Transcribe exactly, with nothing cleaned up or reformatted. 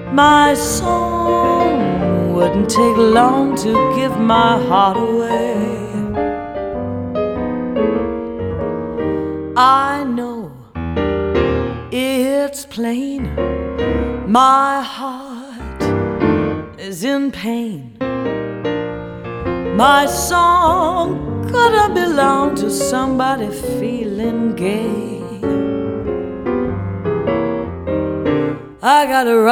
My song wouldn't take long to give my heart away. I know it's plain, my heart is in pain. My song couldn't belong to somebody feeling gay. I gotta